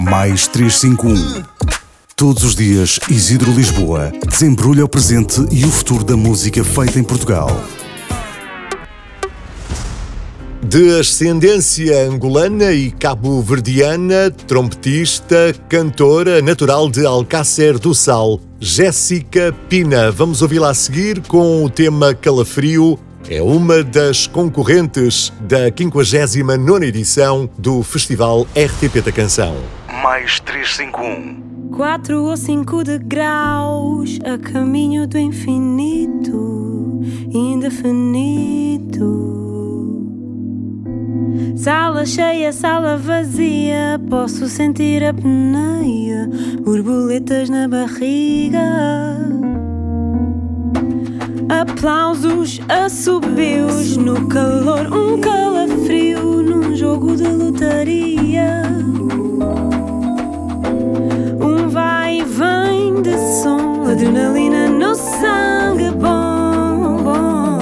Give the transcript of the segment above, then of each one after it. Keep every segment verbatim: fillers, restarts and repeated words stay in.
Mais trezentos e cinquenta e um. Todos os dias, Isidro Lisboa desembrulha o presente e o futuro da música feita em Portugal. De ascendência angolana e cabo-verdiana, trompetista, cantora, natural de Alcácer do Sal, Jéssica Pina. Vamos ouvi-la a seguir com o tema Calafrio. É uma das concorrentes da quinquagésima nona edição do Festival R T P da Canção. Mais trezentos e cinquenta e um. Quatro ou cinco degraus a caminho do infinito, indefinido. Sala cheia, sala vazia, posso sentir a apneia, borboletas na barriga. Aplausos, assobios, no calor um calafrio, num jogo de lotaria. Um vai e vem de som, adrenalina no sangue, bom, bom.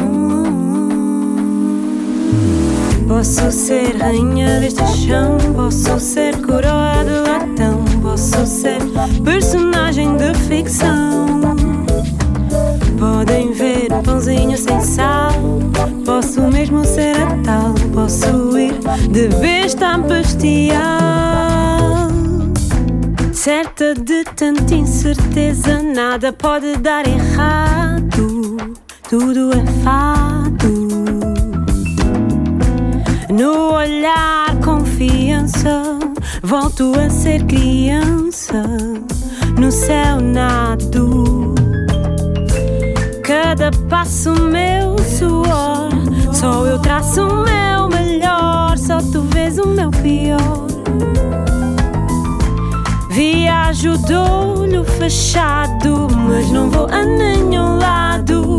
Posso ser rainha deste chão, posso ser coroa de latão, posso ser personagem de ficção. Podem ver um pãozinho sem sal, posso mesmo ser a tal, posso ir de besta a bestial. Certa de tanta incerteza, nada pode dar errado, tudo é fato. No olhar confiança, volto a ser criança, no céu nado. Cada passo meu suor, só eu traço o meu melhor, só tu vês o meu pior. Viajo de olho fechado, mas não vou a nenhum lado.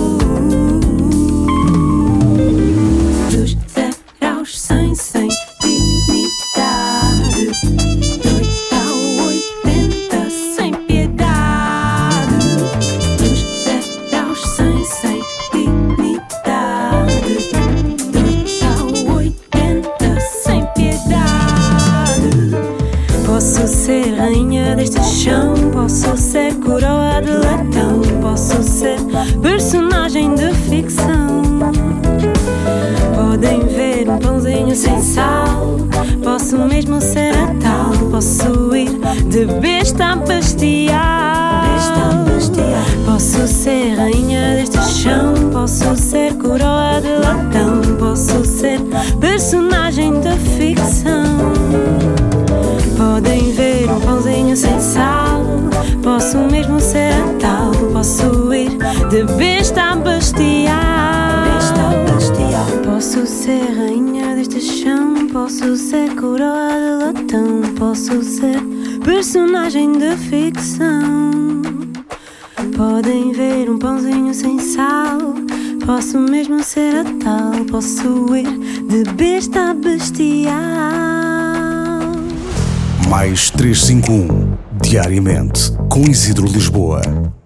Dos degraus sem sensibilidade, dois a oitenta sem piedade. Dos degraus sem sensibilidade, dois a oitenta sem piedade. Posso ser rainha deste chão, posso ser coroa de latão, posso ser personagem de ficção. Podem ver um pãozinho sem sal, posso mesmo ser a tal, posso ir de besta a bestial. Posso ser rainha deste chão, posso ser coroa de latão, posso ser personagem de ficção. Podem ver um pãozinho sem sal, posso mesmo ser a tal, posso ir de besta a bestial. Posso ser rainha deste chão, posso ser coroa de latão, posso ser personagem de ficção. Podem ver um pãozinho sem sal, posso mesmo ser a tal, posso ir de besta a bestial. Mais trezentos e cinquenta e um. Diariamente, com Isidro Lisboa.